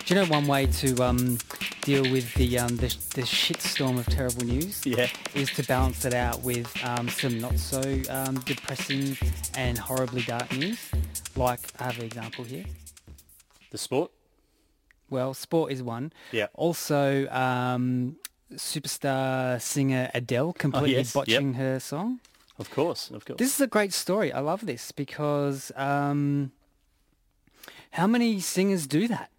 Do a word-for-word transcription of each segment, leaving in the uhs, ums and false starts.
Do you know one way to um, deal with the um, the, the shitstorm of terrible news? Yeah. Is to balance it out with um, some not so um, depressing and horribly dark news. Like, I have an example here. The sport? Well, sport is one. Yeah. Also, um, superstar singer Adele completely yes, botching yep. her song. Of course, of course. This is a great story. I love this because um, how many singers do that?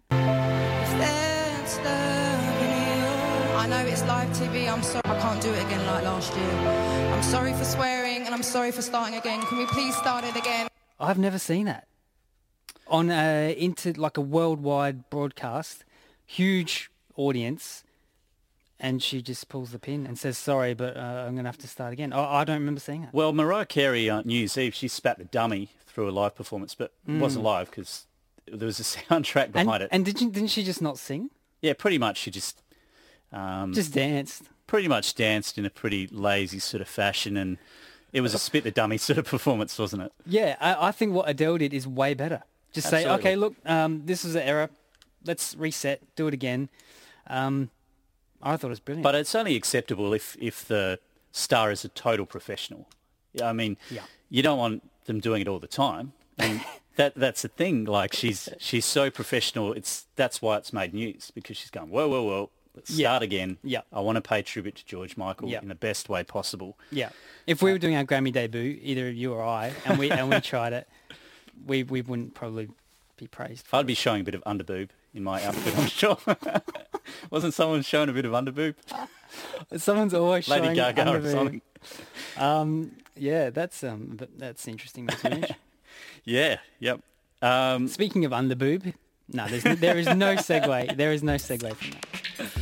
I know it's live T V. I'm sorry I can't do it again like last year. I'm sorry for swearing and I'm sorry for starting again. Can we please start it again? I've never seen that. On a, into like a worldwide broadcast, huge audience, and she just pulls the pin and says, sorry, but uh, I'm going to have to start again. I, I don't remember seeing it. Well, Mariah Carey on New Year's Eve, she spat the dummy through a live performance, but it wasn't live because there was a soundtrack behind and, it. And did you, didn't she just not sing? Yeah, pretty much she just... Um, just danced. Pretty much danced in a pretty lazy sort of fashion, and it was a spit the dummy sort of performance, wasn't it? Yeah, I, I think what Adele did is way better. Just Absolutely. say, okay, look, um, this was an error. Let's reset, do it again. Um, I thought it was brilliant. But it's only acceptable if, if the star is a total professional. Yeah, I mean, yeah. you don't want them doing it all the time. And that that's the thing. Like, she's she's so professional. It's that's why it's made news, because she's going, whoa, whoa, whoa, let's Yeah. start again. Yeah. I want to pay tribute to George Michael Yeah. in the best way possible. Yeah. If we were doing our Grammy debut, either you or I, and we and we tried it, we we wouldn't probably be praised. I'd be showing a bit of underboob in my outfit, I'm sure. Wasn't someone showing a bit of underboob? Someone's always Lady showing Gaga or underboob. something. Um, yeah, that's um, but that's interesting to mention. Yeah, yep. Um, Speaking of underboob, no, there's there is no segue. There is no segue from that.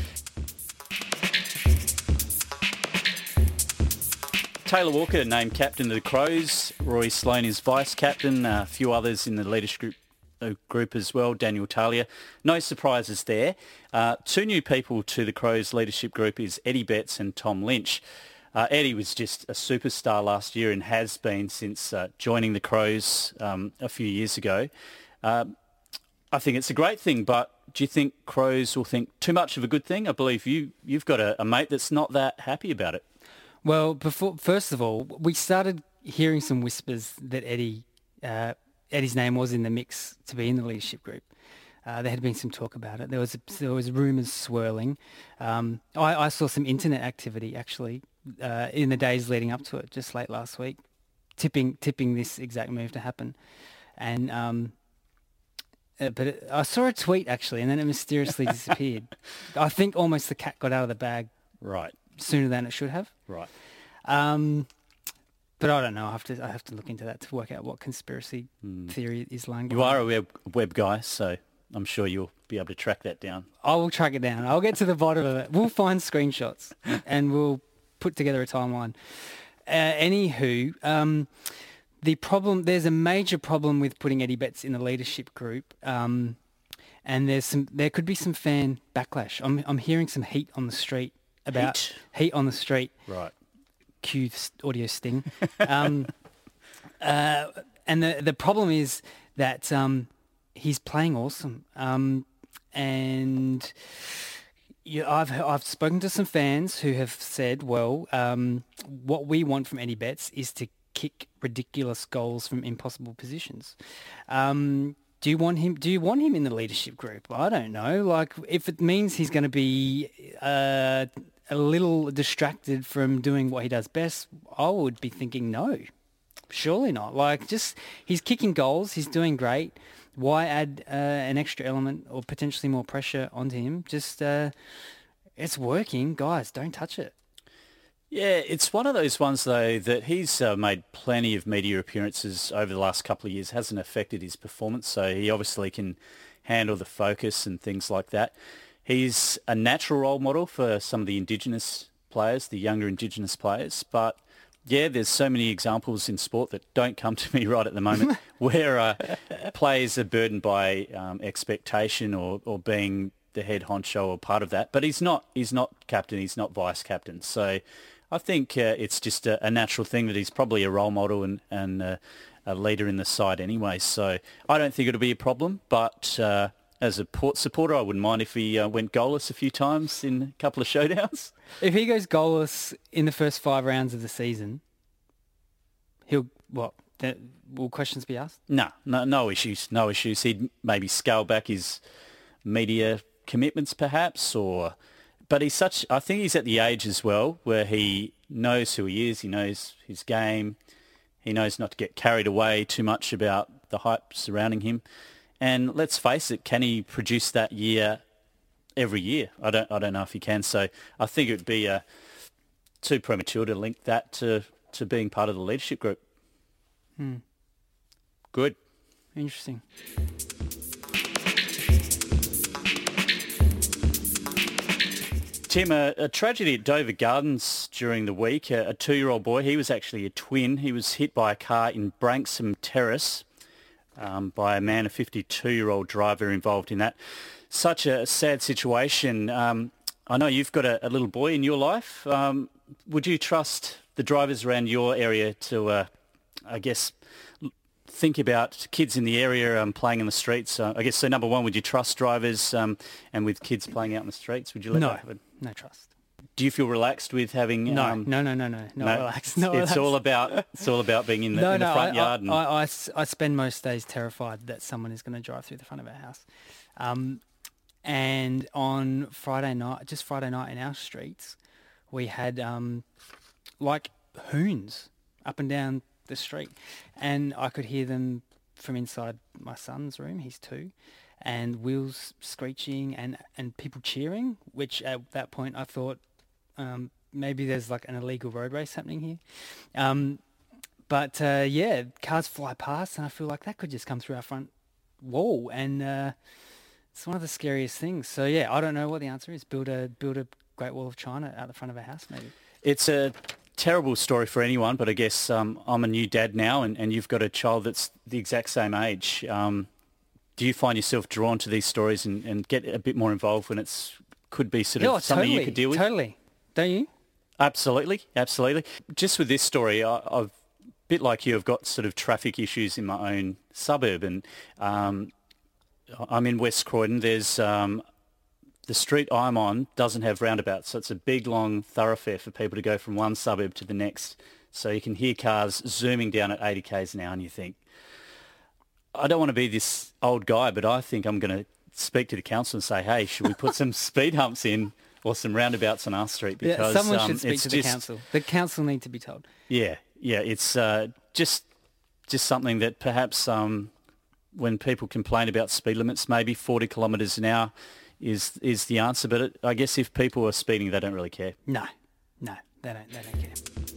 Taylor Walker named captain of the Crows. Rory Sloane is vice captain. A few others in the leadership group, uh, group as well. Daniel Talia. No surprises there. Uh, two new people to the Crows leadership group is Eddie Betts and Tom Lynch. Uh, Eddie was just a superstar last year and has been since uh, joining the Crows um, a few years ago. Um, I think it's a great thing, but do you think Crows will think too much of a good thing? I believe you, you've got a, a mate that's not that happy about it. Well, before first of all, we started hearing some whispers that Eddie, uh, Eddie's name was in the mix to be in the leadership group. Uh, there had been some talk about it. There was there was rumours swirling. Um, I, I saw some internet activity actually uh, in the days leading up to it, just late last week, tipping tipping this exact move to happen. And um, uh, but it, I saw a tweet actually, and then it mysteriously disappeared. I think almost the cat got out of the bag Right. sooner than it should have. Right. Um, but I don't know. I have to I have to look into that to work out what conspiracy Mm. theory is lying. You behind are it. a web, web guy, so I'm sure you'll be able to track that down. I will track it down. I'll get to the bottom of it. We'll find screenshots and we'll put together a timeline. Uh, anywho, um, the problem there's a major problem with putting Eddie Betts in the leadership group, um, and there's some there could be some fan backlash. I'm I'm hearing some heat on the street about Heat? heat on the street. Right. Cue st- audio sting. Um, uh, and the the problem is that um, he's playing awesome. Um, and yeah, I've I've spoken to some fans who have said, well, um, what we want from Eddie Betts is to kick ridiculous goals from impossible positions. Um, do you want him? Do you want him in the leadership group? I don't know. Like, if it means he's going to be uh, a little distracted from doing what he does best, I would be thinking no. Surely not. Like, just he's kicking goals. He's doing great. Why add uh, an extra element or potentially more pressure onto him? Just uh, it's working, guys. Don't touch it. Yeah, it's one of those ones, though, that he's uh, made plenty of media appearances over the last couple of years. Hasn't affected his performance, so he obviously can handle the focus and things like that. He's a natural role model for some of the Indigenous players, the younger Indigenous players, but yeah, there's so many examples in sport that don't come to me right at the moment where uh, players are burdened by um, expectation or, or being the head honcho or part of that. But he's not. He's not captain. He's not vice captain. So I think uh, it's just a, a natural thing that he's probably a role model and, and uh, a leader in the side anyway. So I don't think it'll be a problem. But uh, as a Port supporter, I wouldn't mind if he uh, went goalless a few times in a couple of showdowns. If he goes goalless in the first five rounds of the season, he'll what? That, will questions be asked? No, no, no issues, no issues. He'd maybe scale back his media commitments, perhaps, or. But he's such. I think he's at the age as well where he knows who he is. He knows his game. He knows not to get carried away too much about the hype surrounding him. And let's face it, can he produce that year every year? I don't. I don't know if he can. So I think it would be uh, too premature to link that to to being part of the leadership group. Hmm. Good. Interesting. Tim, a, a tragedy at Dover Gardens during the week. A, a two-year-old boy, he was actually a twin. He was hit by a car in Branksome Terrace um, by a man, a fifty-two-year-old driver involved in that. Such a sad situation. Um, I know you've got a, a little boy in your life. Um, would you trust the drivers around your area to, uh, I guess, think about kids in the area um, playing in the streets? Uh, I guess, so number one, would you trust drivers um, and with kids playing out in the streets? Would you let No. that happen? No trust. Do you feel relaxed with having? No, um, no, no, no, no, no, relax. No, it's relax. all about it's all about being in the, no, in the no, front I, yard. I, and, I, I s- I spend most days terrified that someone is going to drive through the front of our house. Um, and on Friday night, just Friday night in our streets, we had um, like hoons up and down the street, and I could hear them from inside my son's room. He's two. And wheels screeching and, and people cheering, which at that point I thought um, maybe there's like an illegal road race happening here. Um, but uh, yeah, cars fly past and I feel like that could just come through our front wall, and uh, it's one of the scariest things. So yeah, I don't know what the answer is. Build a build a Great Wall of China out the front of our house, maybe. It's a terrible story for anyone, but I guess um, I'm a new dad now, and, and you've got a child that's the exact same age. Um, Do you find yourself drawn to these stories and, and get a bit more involved when it's could be sort of Yeah, something totally, you could deal with? Totally. Don't you? Absolutely, absolutely. Just with this story, I, I've, a bit like you, I've got sort of traffic issues in my own suburb, and um, I'm in West Croydon. There's um, the street I'm on doesn't have roundabouts, so it's a big, long thoroughfare for people to go from one suburb to the next. So you can hear cars zooming down at eighty kays an hour, and you think, I don't want to be this old guy, but I think I'm going to speak to the council and say, hey, should we put some speed humps in or some roundabouts on our street? Because yeah, someone um, should speak it's to the just, council. The council need to be told. Yeah, yeah, it's uh, just just something that perhaps um, when people complain about speed limits, maybe forty kilometres an hour is is the answer. But it, I guess if people are speeding, they don't really care. No, no, they don't. They don't care.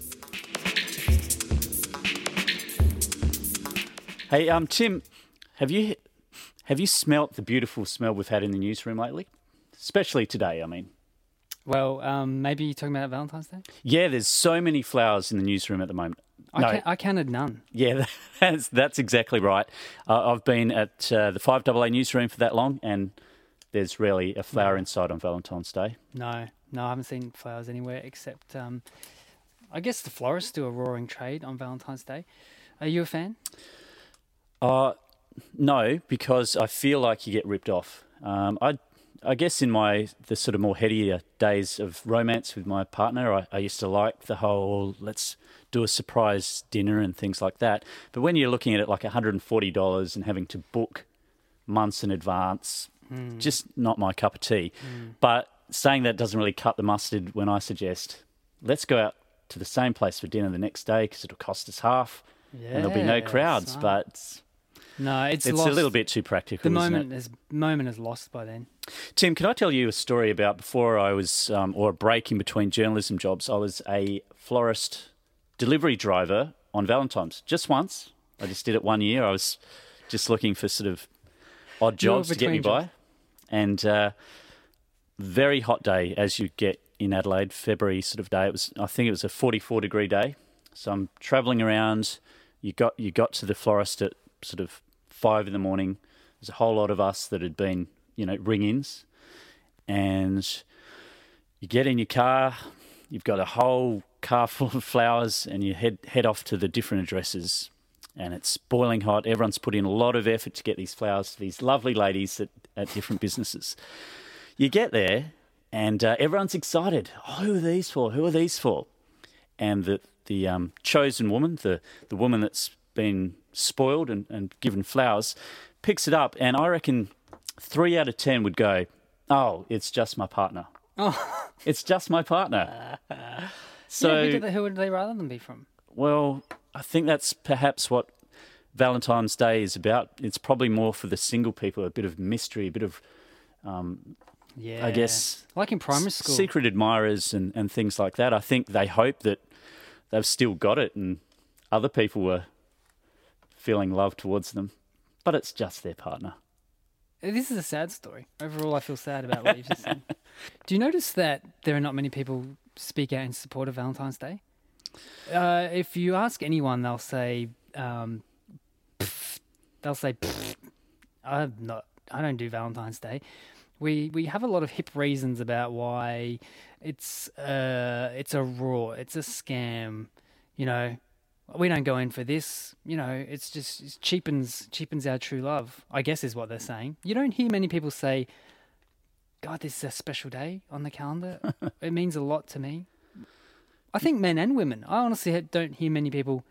Hey, um, Tim, have you have you smelt the beautiful smell we've had in the newsroom lately? Especially today, I mean. Well, um, maybe you're talking about Valentine's Day? Yeah, there's so many flowers in the newsroom at the moment. I, No. ca- I counted none. Yeah, that's that's exactly right. Uh, I've been at uh, the five A A newsroom for that long, and there's rarely a flower inside on Valentine's Day. No, no, I haven't seen flowers anywhere except, um, I guess the florists do a roaring trade on Valentine's Day. Are you a fan? Uh, no, because I feel like you get ripped off. Um, I I guess in my the sort of more headier days of romance with my partner, I, I used to like the whole let's do a surprise dinner and things like that. But when you're looking at it like one hundred forty dollars and having to book months in advance, Mm. just not my cup of tea. Mm. But saying that doesn't really cut the mustard when I suggest let's go out to the same place for dinner the next day because it'll cost us half Yeah, and there'll be no crowds. smart. But No, it's it's lost. a little bit too practical, The isn't moment it? is moment is lost by then. Tim, can I tell you a story about before I was, um, or a break in between journalism jobs, I was a florist delivery driver on Valentine's, just once. I just did it one year. I was just looking for sort of odd You're jobs to get me between jobs. by. And uh, very hot day, as you get in Adelaide, February sort of day. It was, I think it was a forty-four degree day. So I'm travelling around. You got you got to the florist at sort of five in the morning. There's a whole lot of us that had been, you know, ring-ins. And you get in your car, you've got a whole car full of flowers, and you head head off to the different addresses. And it's boiling hot. Everyone's put in a lot of effort to get these flowers to these lovely ladies that at different businesses. You get there and uh, everyone's excited. Oh, who are these for? Who are these for? And the, the um, chosen woman, the, the woman that's been spoiled and, and given flowers, picks it up, and I reckon three out of ten would go, oh, it's just my partner. Oh. It's just my partner. So, yeah, who, do they, who would they rather them be from? Well, I think that's perhaps what Valentine's Day is about. It's probably more for the single people, a bit of mystery, a bit of, um, yeah, I guess... like in primary school. Secret admirers and, and things like that. I think they hope that they've still got it and other people were feeling love towards them. But it's just their partner. This is a sad story. Overall, I feel sad about what you've just said. Do you notice that there are not many people speak out in support of Valentine's Day? Uh, if you ask anyone, they'll say, um, pff, they'll say, pff, I'm not, I don't do Valentine's Day. We we have a lot of hip reasons about why it's uh it's a raw, it's a scam, you know. We don't go in for this, you know, it's just it cheapens cheapens our true love, I guess is what they're saying. You don't hear many people say, God, this is a special day on the calendar. It means a lot to me. I think men and women. I honestly don't hear many people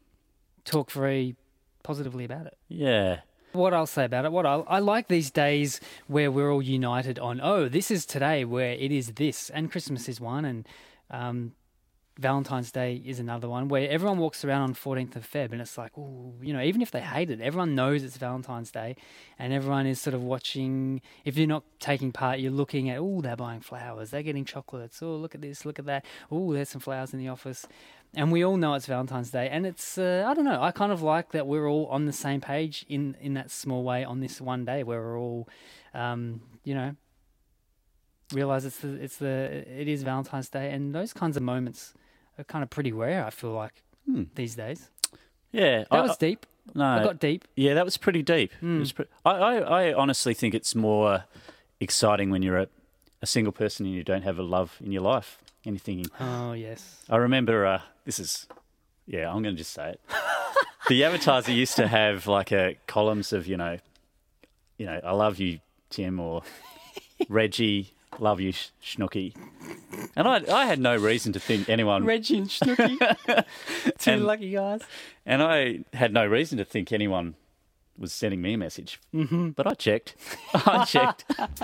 talk very positively about it. Yeah. What I'll say about it, what I'll, I like these days where we're all united on, oh, this is today where it is this, and Christmas is one, and um, Valentine's Day is another one, where everyone walks around on fourteenth of February and it's like, oh, you know, even if they hate it, everyone knows it's Valentine's Day and everyone is sort of watching. If you're not taking part, you're looking at, oh, they're buying flowers, they're getting chocolates, oh, look at this, look at that, oh, there's some flowers in the office. And we all know it's Valentine's Day. And it's, uh, I don't know, I kind of like that we're all on the same page in, in that small way on this one day where we're all, um, you know, realize it's the, it's the, it is Valentine's Day. And those kinds of moments are kind of pretty rare, I feel like, hmm. these days. Yeah. That I, was deep. No. I got deep. Yeah, that was pretty deep. Mm. It was pre- I, I, I honestly think it's more exciting when you're a, a single person and you don't have a love in your life. And you're thinking, oh, yes. I remember, uh, this is, yeah, I'm going to just say it. The advertiser used to have like a columns of, you know, you know, I love you, Tim, or Reggie, love you, Schnooky. And I I had no reason to think anyone... Reggie and Schnooky, two and, lucky guys. And I had no reason to think anyone was sending me a message. Mm-hmm. But I checked. I checked.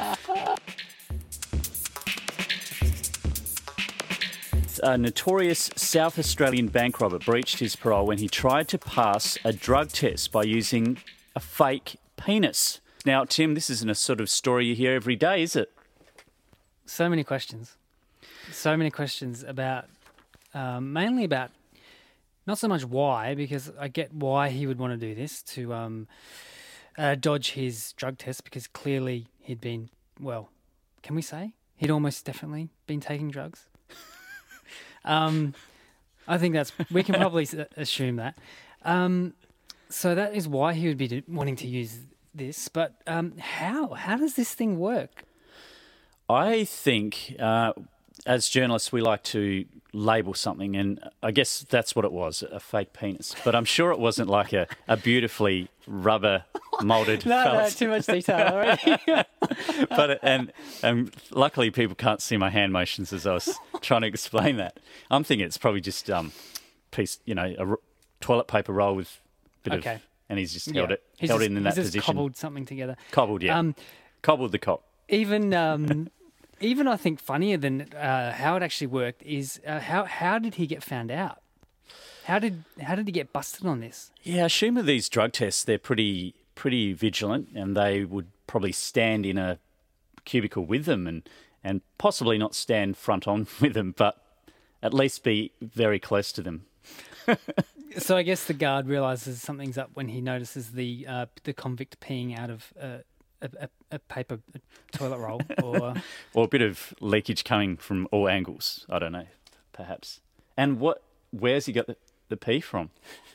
A notorious South Australian bank robber breached his parole when he tried to pass a drug test by using a fake penis. Now, Tim, this isn't a sort of story you hear every day, is it? So many questions. So many questions about, um, mainly about, not so much why, because I get why he would want to do this, to um, uh, dodge his drug test, because clearly he'd been, well, can we say? He'd almost definitely been taking drugs. Um, I think that's, we can probably assume that. Um, so that is why he would be do, wanting to use this. But um, how? How does this thing work? I think uh, as journalists, we like to label something, and I guess that's what it was, a fake penis. But I'm sure it wasn't like a, a beautifully rubber moulded no, phallus. No, too much detail already. But and and luckily people can't see my hand motions as I was trying to explain that. I'm thinking it's probably just um piece, you know, a r- toilet paper roll with a bit okay. of, and he's just yeah. held it he's held just, it in that he's position. Just cobbled something together. Cobbled, yeah. Um, cobbled the cock. Even um, even I think funnier than uh, how it actually worked is uh, how how did he get found out? How did how did he get busted on this? Yeah, I assume with these drug tests, they're pretty pretty vigilant, and they would probably stand in a cubicle with them, and and possibly not stand front on with them, but at least be very close to them. So I guess the guard realises something's up when he notices the uh, the convict peeing out of uh, a, a, a paper a toilet roll, or or a bit of leakage coming from all angles. I don't know, perhaps. And what? Where's he got the, the pee from?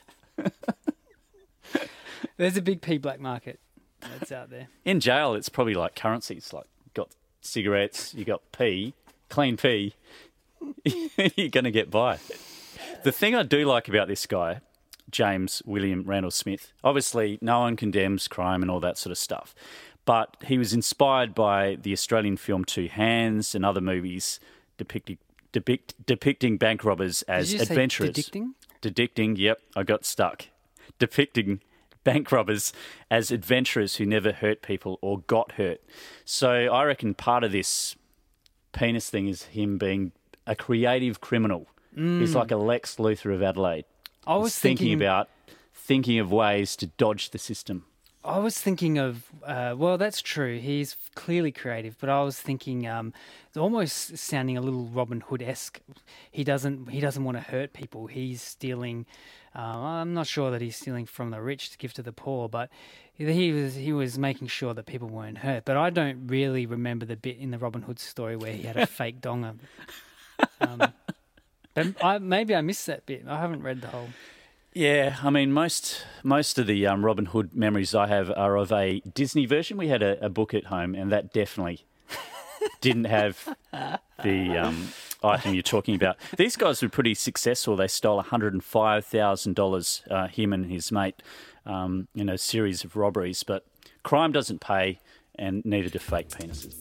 There's a big pee black market that's out there. In jail, it's probably like currencies. Like, got cigarettes, you got pee, clean pee. You're going to get by. The thing I do like about this guy, James William Randall Smith, obviously no one condemns crime and all that sort of stuff. but he was inspired by the Australian film Two Hands and other movies depicting depict, depicting bank robbers as Did you say adventurous. Depicting? Depicting, yep, I got stuck. Depicting bank robbers as adventurers who never hurt people or got hurt. So I reckon part of this penis thing is him being a creative criminal. Mm. He's like a Lex Luthor of Adelaide. I was He's thinking, thinking about thinking of ways to dodge the system. I was thinking of, uh, well, that's true. He's clearly creative, but I was thinking, um, it's almost sounding a little Robin Hood-esque. He doesn't, he doesn't want to hurt people. He's stealing. Uh, I'm not sure that he's stealing from the rich to give to the poor, but he was, he was making sure that people weren't hurt. But I don't really remember the bit in the Robin Hood story where he had a fake donger. Um, but I, maybe I missed that bit. I haven't read the whole. Yeah, I mean, most most of the um, Robin Hood memories I have are of a Disney version. We had a, a book at home, and that definitely didn't have the um, item you're talking about. These guys were pretty successful. They stole one hundred five thousand dollars, uh, him and his mate, um, in a series of robberies. But crime doesn't pay, and neither do fake penises.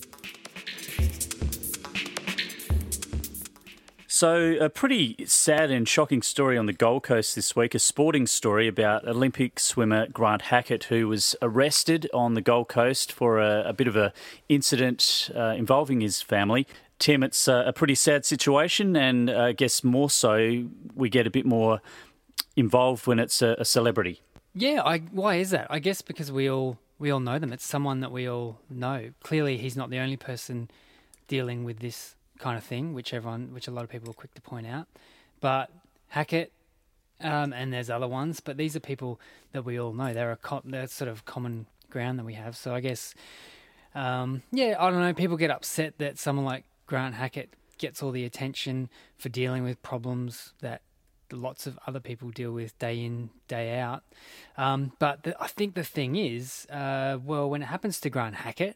So a pretty sad and shocking story on the Gold Coast this week, a sporting story about Olympic swimmer Grant Hackett, who was arrested on the Gold Coast for a, a bit of an incident uh, involving his family. Tim, it's a, a pretty sad situation, and uh, I guess more so we get a bit more involved when it's a, a celebrity. Yeah, I, why is that? I guess because we all we all know them. It's someone that we all know. Clearly, he's not the only person dealing with this kind of thing, which everyone, which a lot of people are quick to point out. But Hackett, um, and there's other ones, but these are people that we all know. They're a co- they're sort of common ground that we have. So I guess, um, yeah, I don't know. People get upset that someone like Grant Hackett gets all the attention for dealing with problems that lots of other people deal with day in, day out. Um, but the, I think the thing is, uh, well, when it happens to Grant Hackett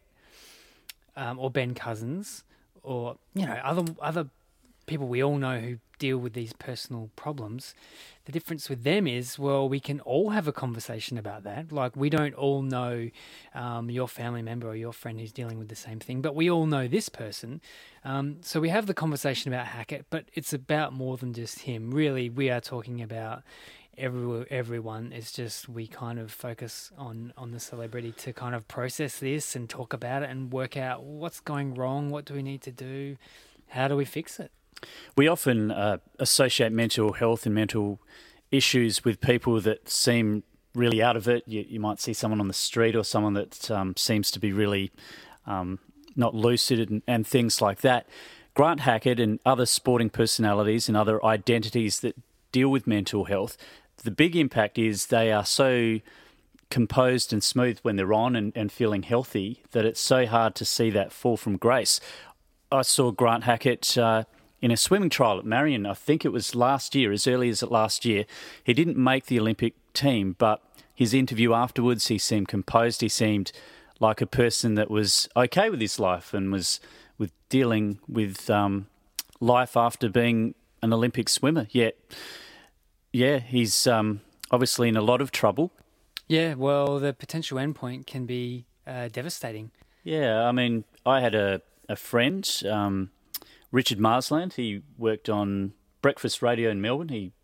um, or Ben Cousins, or, you know, other other people we all know who deal with these personal problems, the difference with them is, well, we can all have a conversation about that. Like, we don't all know um, your family member or your friend who's dealing with the same thing, but we all know this person. Um, so we have the conversation about Hackett, but it's about more than just him. Really, we are talking about every, everyone. It's just we kind of focus on, on the celebrity to kind of process this and talk about it and work out what's going wrong, what do we need to do, how do we fix it? We often uh, associate mental health and mental issues with people that seem really out of it. You, you might see someone on the street or someone that um, seems to be really um, not lucid and, and things like that. Grant Hackett and other sporting personalities and other identities that deal with mental health, the big impact is they are so composed and smooth when they're on and, and feeling healthy that it's so hard to see that fall from grace. I saw Grant Hackett uh, in a swimming trial at Marion. I think it was last year, as early as last year. He didn't make the Olympic team, but his interview afterwards, he seemed composed. He seemed like a person that was okay with his life and was with dealing with um, life after being an Olympic swimmer. Yet, yeah, he's um, obviously in a lot of trouble. Yeah, well, the potential endpoint can be uh, devastating. Yeah, I mean, I had a, a friend, um, Richard Marsland. He worked on breakfast radio in Melbourne. He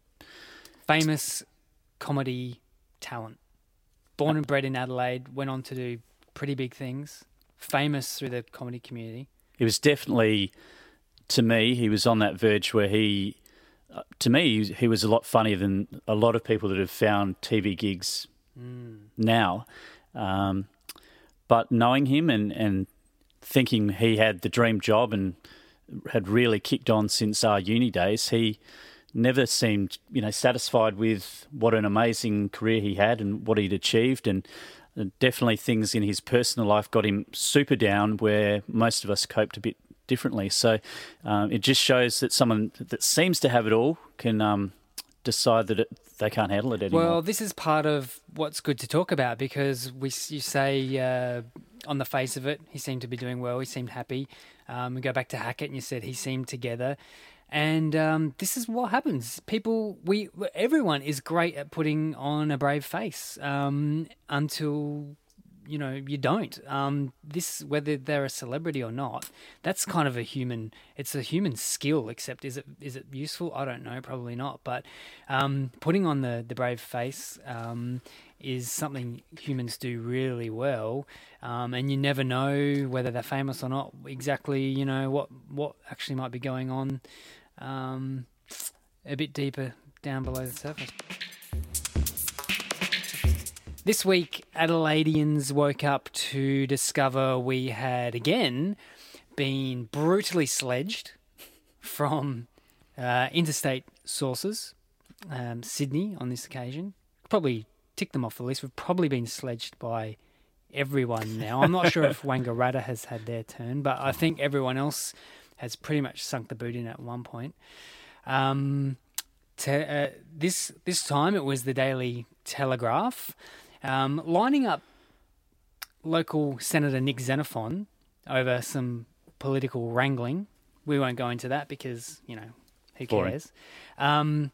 Famous comedy talent. Born and bred in Adelaide, went on to do pretty big things. Famous through the comedy community. He was definitely, to me, he was on that verge where he, uh, to me, he was a lot funnier than a lot of people that have found T V gigs mm. now. Um, but knowing him and, and thinking he had the dream job and had really kicked on since our uni days, he never seemed, you know, satisfied with what an amazing career he had and what he'd achieved. And definitely things in his personal life got him super down where most of us coped a bit differently. So um, it just shows that someone that seems to have it all can um, decide that it, they can't handle it anymore. Well, this is part of what's good to talk about because we you say uh, on the face of it, he seemed to be doing well, he seemed happy. Um, we go back to Hackett and you said he seemed together. And um, this is what happens. People, we, everyone is great at putting on a brave face um, until, you know, you don't. Um, this, whether they're a celebrity or not, that's kind of a human, it's a human skill, except is it is it useful? I don't know, probably not. But um, putting on the, the brave face um, is something humans do really well. Um, and you never know whether they're famous or not, exactly, you know, what, what actually might be going on um, a bit deeper down below the surface. This week, Adelaideans woke up to discover we had again been brutally sledged from uh, interstate sources. Um, Sydney, on this occasion, probably tick them off the list. We've probably been sledged by everyone now. I'm not sure if Wangaratta has had their turn, but I think everyone else has pretty much sunk the boot in at one point. Um, te- uh, this this time, it was the Daily Telegraph. Um, lining up local Senator Nick Xenophon over some political wrangling. We won't go into that because, you know, who cares? Um,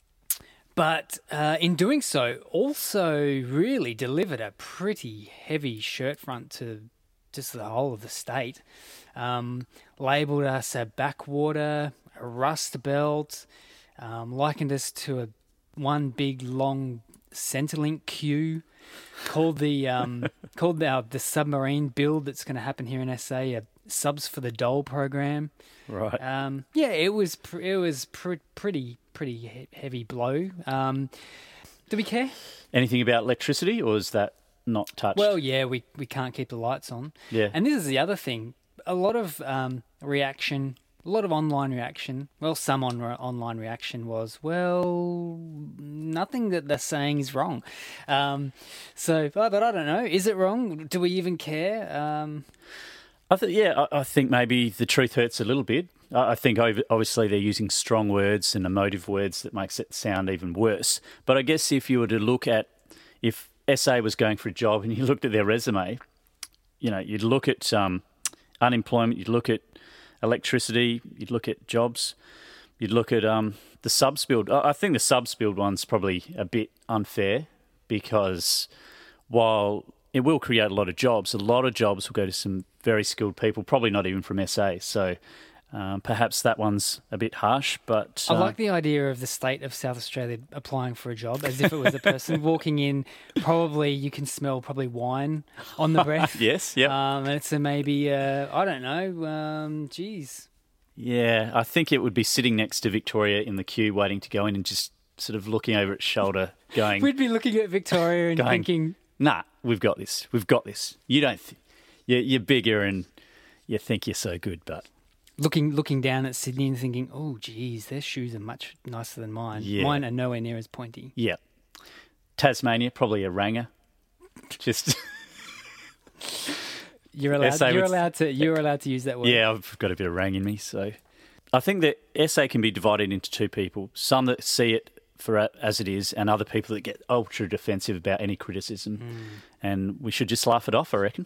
but uh, in doing so, also really delivered a pretty heavy shirt front to just the whole of the state. Um, labelled us a backwater, a rust belt, um, likened us to a one big long Centrelink queue, called the um, called our the submarine build that's going to happen here in S A a subs for the Dole program. Right. Um, yeah, it was pr- it was pr- pretty pretty he- heavy blow. Um, do we care? Anything about electricity, or is that not touched? Well, yeah, we we can't keep the lights on. Yeah. And this is the other thing. A lot of um, reaction. A lot of online reaction, well, some on online reaction was, well, nothing that they're saying is wrong. Um, so, but, but I don't know. Is it wrong? Do we even care? Um, I th- yeah, I, I think maybe the truth hurts a little bit. I, I think over, obviously they're using strong words and emotive words that makes it sound even worse. But I guess if you were to look at, if S A was going for a job and you looked at their resume, you know, you'd look at um, unemployment, you'd look at electricity, you'd look at jobs, you'd look at um, the subs build. I think the subs build one's probably a bit unfair because while it will create a lot of jobs, a lot of jobs will go to some very skilled people, probably not even from S A. So um, perhaps that one's a bit harsh. But I uh, like the idea of the state of South Australia applying for a job as if it was a person walking in. Probably you can smell probably wine on the breath. Yes, yeah. Um, and it's a maybe, uh, I don't know, um, geez. Yeah, I think it would be sitting next to Victoria in the queue waiting to go in and just sort of looking over its shoulder going... We'd be looking at Victoria and going, thinking... Nah, we've got this. We've got this. You don't... Th- you're, you're bigger and you think you're so good, but... Looking looking down at Sydney and thinking, oh, geez, their shoes are much nicer than mine. Yeah. Mine are nowhere near as pointy. Yeah. Tasmania, probably a ranger. Just... You're allowed. S A You're would- allowed to. You're allowed to use that word. Yeah, I've got a bit of rang in me, so... I think that S A can be divided into two people. Some that see it for it as it is and other people that get ultra defensive about any criticism. Mm. And we should just laugh it off, I reckon.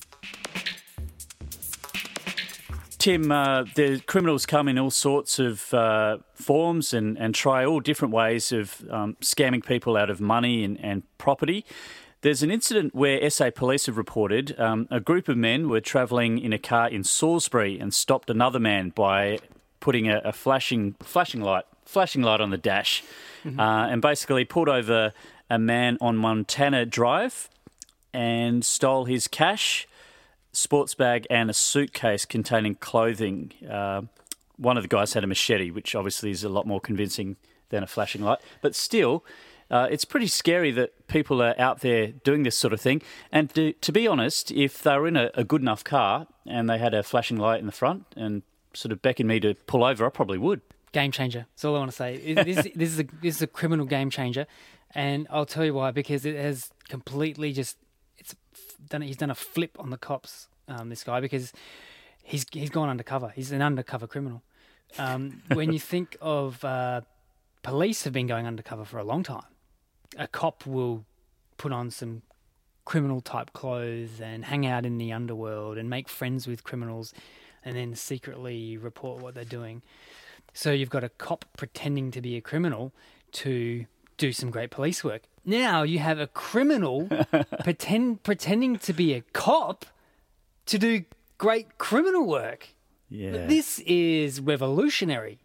Tim, uh, the criminals come in all sorts of uh, forms and, and try all different ways of um, scamming people out of money and, and property. There's an incident where S A police have reported um, a group of men were travelling in a car in Salisbury and stopped another man by putting a, a flashing flashing light flashing light on the dash, mm-hmm. uh, and basically pulled over a man on Montana Drive and stole his cash, sports bag and a suitcase containing clothing. Uh, one of the guys had a machete, which obviously is a lot more convincing than a flashing light. But still, uh, it's pretty scary that people are out there doing this sort of thing. And to, to be honest, if they were in a, a good enough car and they had a flashing light in the front and sort of beckoned me to pull over, I probably would. Game changer. That's all I want to say. This, this, is a, this is a criminal game changer. And I'll tell you why, because it has completely just... it's done. He's done a flip on the cops, um, this guy, because he's he's gone undercover. He's an undercover criminal. Um, when you think of uh, police have been going undercover for a long time, a cop will put on some criminal type clothes and hang out in the underworld and make friends with criminals, and then secretly report what they're doing. So you've got a cop pretending to be a criminal to do some great police work. now you have a criminal pretend pretending to be a cop to do great criminal work. Yeah. This is revolutionary.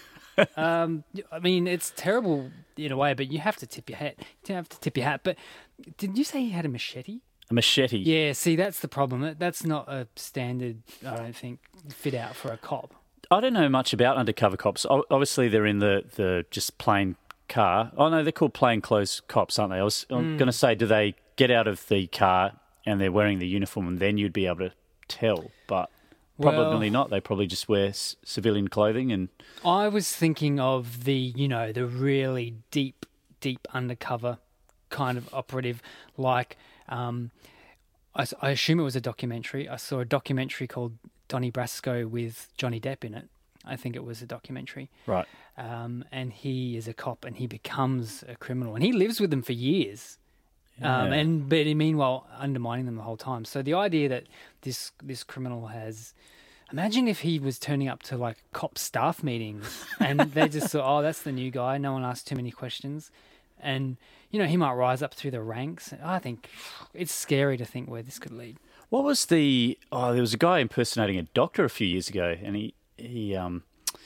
um, I mean, it's terrible in a way, but you have to tip your hat. You have to tip your hat. But did you say he had a machete? A machete. Yeah, see, that's the problem. That- That's not a standard, I don't think, fit out for a cop. I don't know much about undercover cops. O- Obviously, they're in the, the just plain car. Oh, no, they're called plainclothes cops, aren't they? I was I'm going to say, do they get out of the car and they're wearing the uniform and then you'd be able to tell? But probably Well- not. They probably just wear s- civilian clothing and... I was thinking of the, you know, the really deep, deep undercover kind of operative, like, um, I, s- I assume it was a documentary. I saw a documentary called Donnie Brasco with Johnny Depp in it. I think it was a documentary. Right. Um, and he is a cop and he becomes a criminal and he lives with them for years. Um, Yeah. and but meanwhile undermining them the whole time. So the idea that this this criminal has, imagine if he was turning up to like cop staff meetings and they just thought, oh, that's the new guy. No one asked too many questions, and you know he might rise up through the ranks. I think it's scary to think where this could lead. What was the... Oh, there was a guy impersonating a doctor a few years ago and he, he um,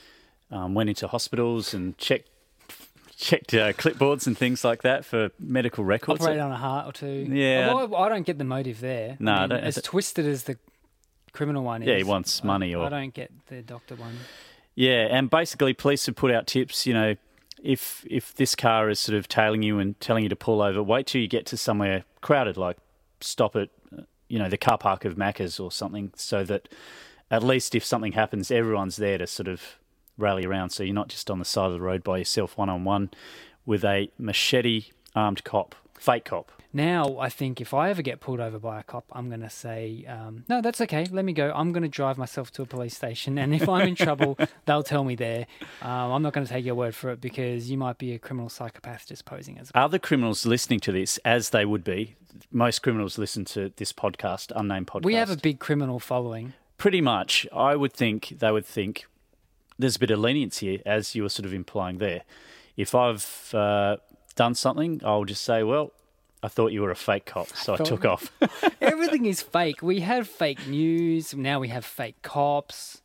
um, went into hospitals and checked checked uh, clipboards and things like that for medical records. Operate on a heart or two. Yeah. Although I, I don't get the motive there. No, I I mean, don't- as twisted as the criminal one is. Yeah, he wants money I, or- I don't get the doctor one. Yeah, and basically police have put out tips, you know, if if this car is sort of tailing you and telling you to pull over, wait till you get to somewhere crowded, like stop at, you know, the car park of Macca's or something, so that at least if something happens, everyone's there to sort of rally around, so you're not just on the side of the road by yourself one-on-one with a machete-armed cop, fake cop. Now, I think if I ever get pulled over by a cop, I'm going to say, um, no, that's okay, let me go. I'm going to drive myself to a police station, and if I'm in trouble, they'll tell me there. Um, I'm not going to take your word for it because you might be a criminal psychopath just posing as a Are the criminals listening to this, as they would be? Most criminals listen to this podcast, Unnamed Podcast. We have a big criminal following. Pretty much, I would think they would think there's a bit of lenience here, as you were sort of implying there. If I've uh, done something, I'll just say, well, I thought you were a fake cop, so I thought- took off. Everything is fake. We have fake news. Now we have fake cops.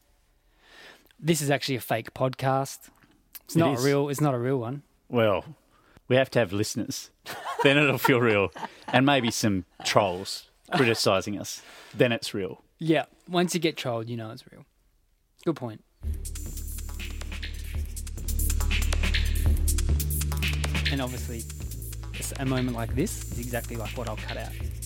This is actually a fake podcast. It's It not is. a real. It's not a real one. Well, we have to have listeners. Then it'll feel real. And maybe some trolls criticising us. Then it's real. Yeah. Once you get trolled, you know it's real. Good point. And obviously, a moment like this is exactly like what I'll cut out.